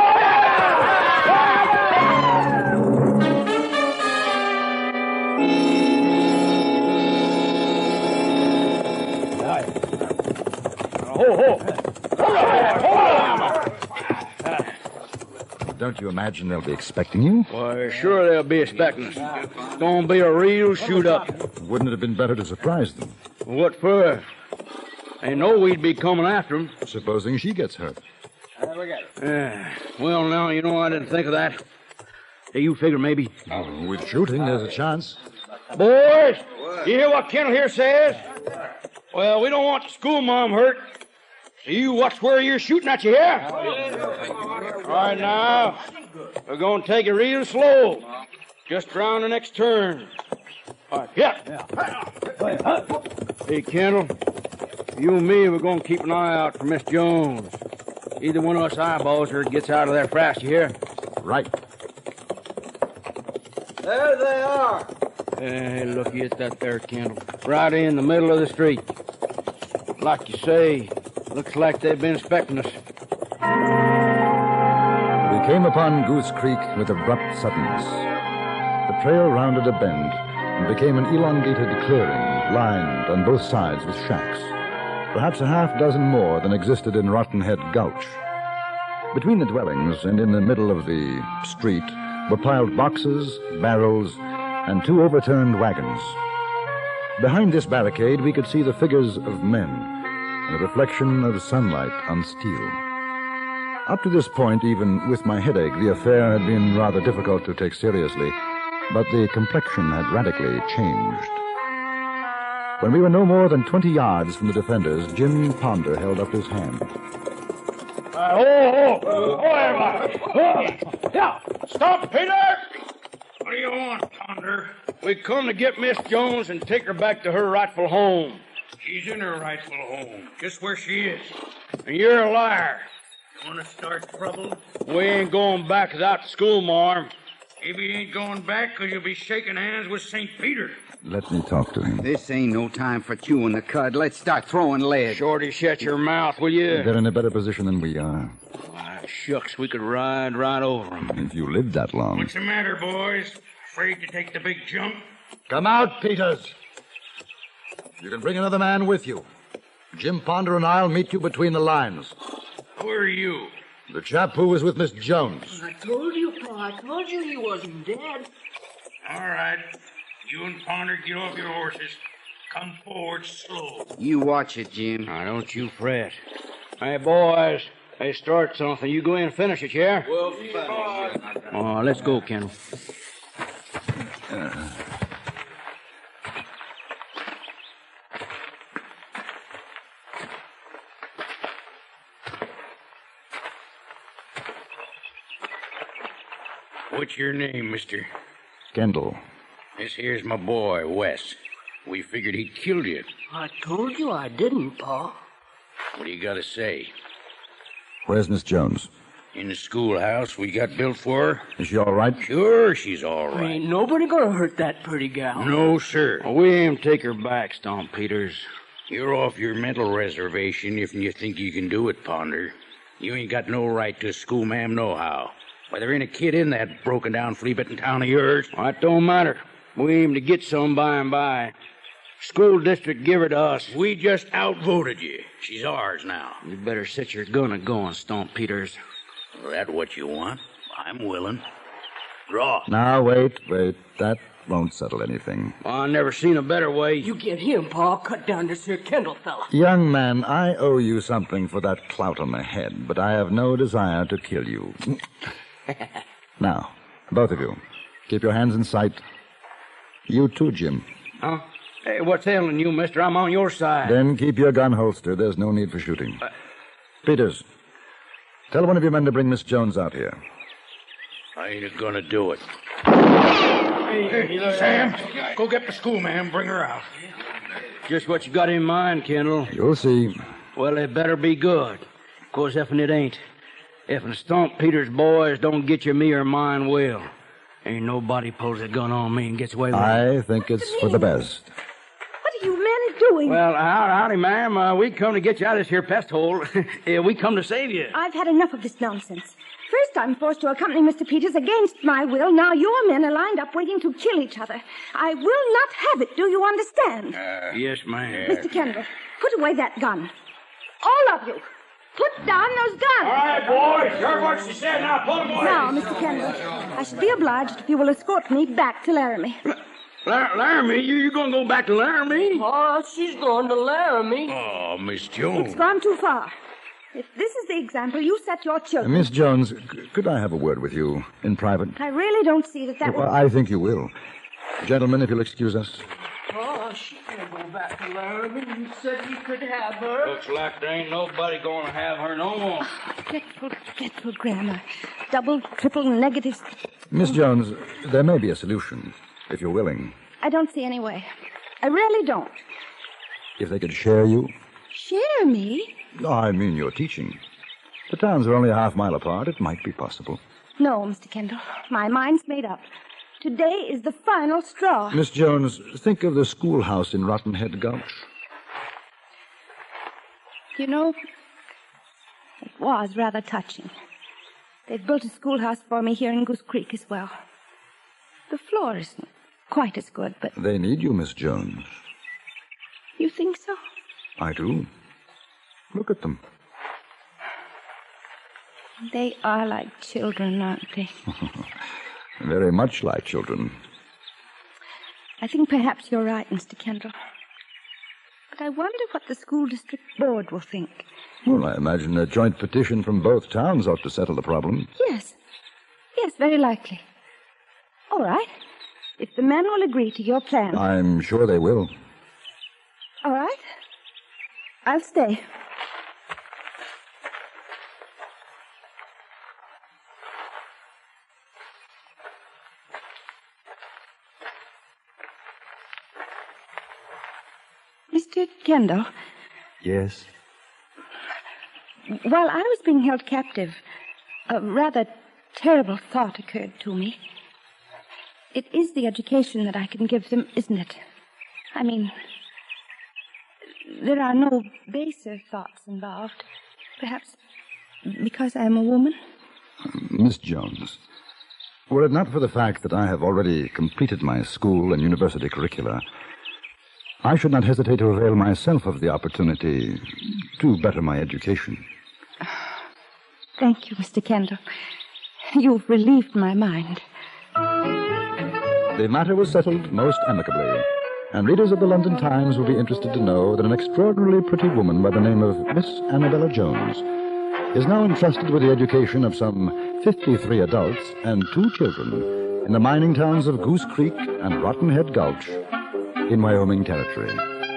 Speaker 11: Don't you imagine they'll be expecting you?
Speaker 13: Why, sure they'll be expecting us. It's going to be a real shoot-up.
Speaker 11: Wouldn't it have been better to surprise them?
Speaker 13: What for? They know we'd be coming after them.
Speaker 11: Supposing she gets hurt.
Speaker 13: Well, now, you know, I didn't think of that. Hey, you figure maybe.
Speaker 11: With shooting, there's a chance.
Speaker 13: Boys, you hear what Kendall here says? Well, we don't want the school mom hurt. So you watch where you're shooting at, you hear? All right, now, we're going to take it real slow. Just around the next turn. All right, yeah. Hey, Kendall, you and me, we're going to keep an eye out for Miss Jones. Either one of us eyeballs her gets out of there fast, you hear?
Speaker 11: Right.
Speaker 14: There they are.
Speaker 13: Hey, looky at that there, Kendall. Right in the middle of the street. Like you say, looks like they've been expecting us.
Speaker 11: We came upon Goose Creek with abrupt suddenness. The trail rounded a bend and became an elongated clearing, lined on both sides with shacks. Perhaps a half dozen more than existed in Rotten Head Gulch. Between the dwellings and in the middle of the street were piled boxes, barrels, and 2 overturned wagons. Behind this barricade, we could see the figures of men and a reflection of sunlight on steel. Up to this point, even with my headache, the affair had been rather difficult to take seriously, but the complexion had radically changed. When we were no more than 20 yards from the defenders, Jim Ponder held up his hand.
Speaker 13: Everybody. Yeah, stop, Peter! What do you want, Ponder? We come to get Miss Jones and take her back to her rightful home. She's in her rightful home, just where she is. And you're a liar. You want to start trouble? We ain't going back without school, Marm. Maybe you ain't going back because you'll be shaking hands with St. Peter.
Speaker 11: Let me talk to him.
Speaker 14: This ain't no time for chewing the cud. Let's start throwing lead.
Speaker 13: Shorty, shut your mouth, will you?
Speaker 11: They're in a better position than we are.
Speaker 13: Shucks, we could ride right over them.
Speaker 11: If you lived that long.
Speaker 13: What's the matter, boys? Afraid to take the big jump?
Speaker 11: Come out, Peters. You can bring another man with you. Jim Ponder and I'll meet you between the lines.
Speaker 13: Who are you?
Speaker 11: The chap who was with Miss Jones.
Speaker 16: I told you, Pa. I told you he wasn't dead.
Speaker 13: All right. You and Ponder get off your horses. Come forward slow.
Speaker 14: You watch it, Jim.
Speaker 13: Now, don't you fret. Hey, boys. They start something. You go in and finish it, yeah?
Speaker 14: We'll finish it.
Speaker 13: Oh, let's go, Kendall. What's your name, mister?
Speaker 11: Kendall.
Speaker 13: This here's my boy, Wes. We figured he'd killed you.
Speaker 16: I told you I didn't, Pa.
Speaker 13: What do you got to say?
Speaker 11: Where's Miss Jones?
Speaker 13: In the schoolhouse we got built for her.
Speaker 11: Is she all right?
Speaker 13: Sure, she's all right.
Speaker 16: Ain't nobody gonna hurt that pretty gal.
Speaker 13: No, sir. We ain't take her back, Stomp Peters. You're off your mental reservation if you think you can do it, Ponder. You ain't got no right to a schoolma'am nohow. Why, there ain't a kid in that broken-down, flea-bitten town of yours. Well, that don't matter. We aim to get some by and by. School district give her to us. We just outvoted you. She's ours now. You better set your gun and go on, Stomp Peters. That what you want? I'm willing. Draw.
Speaker 11: Now, wait. That won't settle anything.
Speaker 13: I never seen a better way.
Speaker 16: You get him, Pa. Cut down to Sir Kendall fella.
Speaker 11: Young man, I owe you something for that clout on the head, but I have no desire to kill you. Now, both of you, keep your hands in sight. You too, Jim.
Speaker 13: Huh? Hey, what's ailing you, mister? I'm on your side.
Speaker 11: Then keep your gun holstered. There's no need for shooting. Peters, tell one of your men to bring Miss Jones out here.
Speaker 13: I ain't gonna do it.
Speaker 17: Hey, Sam, go get the schoolma'am. Bring her out.
Speaker 13: Just what you got in mind, Kendall.
Speaker 11: You'll see.
Speaker 13: Well, it better be good. 'Cause effing it ain't. Effing Stomp Peters' boys don't get you, me or mine will. Ain't nobody pulls a gun on me and gets away with it.
Speaker 11: I think it's for the best.
Speaker 15: What are you men doing?
Speaker 13: Well, howdy, ma'am. We come to get you out of this here pest hole. We come to save you.
Speaker 15: I've had enough of this nonsense. First, I'm forced to accompany Mr. Peters against my will. Now your men are lined up waiting to kill each other. I will not have it. Do you understand?
Speaker 13: Yes, ma'am.
Speaker 15: Mr. Kendall, put away that gun. All of you. Put down those guns.
Speaker 17: All right, boys. Heard what she said. Now, put them away.
Speaker 15: Now, Mr. Kendall, I should be obliged if you will escort me back to Laramie.
Speaker 13: Laramie? You gonna go back to Laramie?
Speaker 16: Oh, she's going to Laramie.
Speaker 13: Oh, Miss Jones.
Speaker 15: It's gone too far. If this is the example you set your children...
Speaker 11: Miss Jones, could I have a word with you in private?
Speaker 15: I really don't see that
Speaker 11: Well,
Speaker 15: will...
Speaker 11: I think you will. Gentlemen, if you'll excuse us.
Speaker 16: Oh, she can't go back to Laramie. You said you could have her.
Speaker 13: Looks like there ain't nobody gonna have her no more.
Speaker 15: Dreadful grammar. Double, triple negatives.
Speaker 11: Miss Jones, there may be a solution, if you're willing.
Speaker 15: I don't see any way. I really don't.
Speaker 11: If they could share you?
Speaker 15: Share me?
Speaker 11: I mean your teaching. The towns are only a half-mile apart. It might be possible.
Speaker 15: No, Mr. Kendall. My mind's made up. Today is the final straw.
Speaker 11: Miss Jones, think of the schoolhouse in Rotten Head Gulch.
Speaker 15: You know, it was rather touching. They've built a schoolhouse for me here in Goose Creek as well. The floor isn't quite as good, but...
Speaker 11: They need you, Miss Jones.
Speaker 15: You think so?
Speaker 11: I do. Look at them.
Speaker 15: They are like children, aren't they?
Speaker 11: Very much like children.
Speaker 15: I think perhaps you're right, Mr. Kendall. But I wonder what the school district board will think.
Speaker 11: Well, I imagine a joint petition from both towns ought to settle the problem.
Speaker 15: Yes. Yes, very likely. All right. If the men will agree to your plan.
Speaker 11: I'm sure they will.
Speaker 15: All right. I'll stay. Mr. Kendall.
Speaker 11: Yes?
Speaker 15: While I was being held captive, a rather terrible thought occurred to me. It is the education that I can give them, isn't it? I mean, there are no baser thoughts involved. Perhaps because I am a woman?
Speaker 11: Miss Jones, were it not for the fact that I have already completed my school and university curricula, I should not hesitate to avail myself of the opportunity to better my education.
Speaker 15: Thank you, Mr. Kendall. You've relieved my mind.
Speaker 11: The matter was settled most amicably, and readers of the London Times will be interested to know that an extraordinarily pretty woman by the name of Miss Annabella Jones is now entrusted with the education of some 53 adults and 2 children in the mining towns of Goose Creek and Rotten Head Gulch in Wyoming Territory.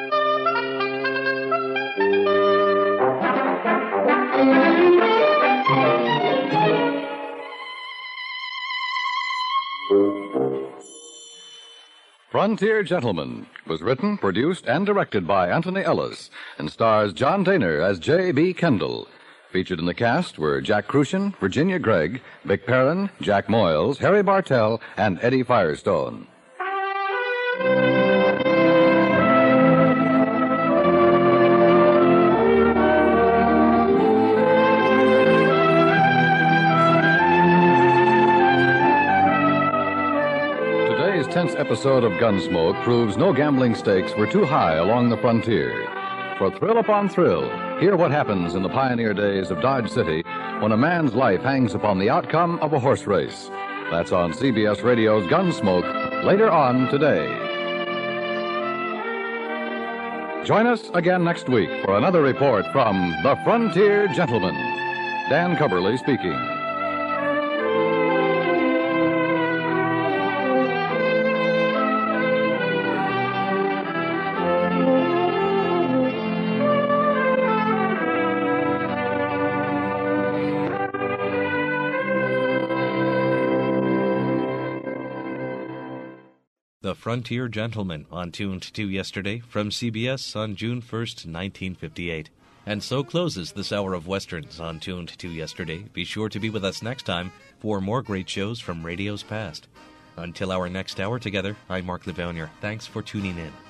Speaker 12: Frontier Gentlemen was written, produced, and directed by Anthony Ellis and stars John Daner as J.B. Kendall. Featured in the cast were Jack Crucian, Virginia Gregg, Vic Perrin, Jack Moyles, Harry Bartell, and Eddie Firestone. Today's tense episode episode of Gunsmoke proves no gambling stakes were too high along the frontier. For thrill upon thrill, hear what happens in the pioneer days of Dodge City when a man's life hangs upon the outcome of a horse race. That's on CBS Radio's Gunsmoke later on today. Join us again next week for another report from The Frontier Gentleman. Dan Cubberly speaking.
Speaker 1: The Frontier Gentleman on Tuned to Yesterday from CBS on June 1st, 1958. And so closes this hour of Westerns on Tuned to Yesterday. Be sure to be with us next time for more great shows from radio's past. Until our next hour together, I'm Mark Livonier. Thanks for tuning in.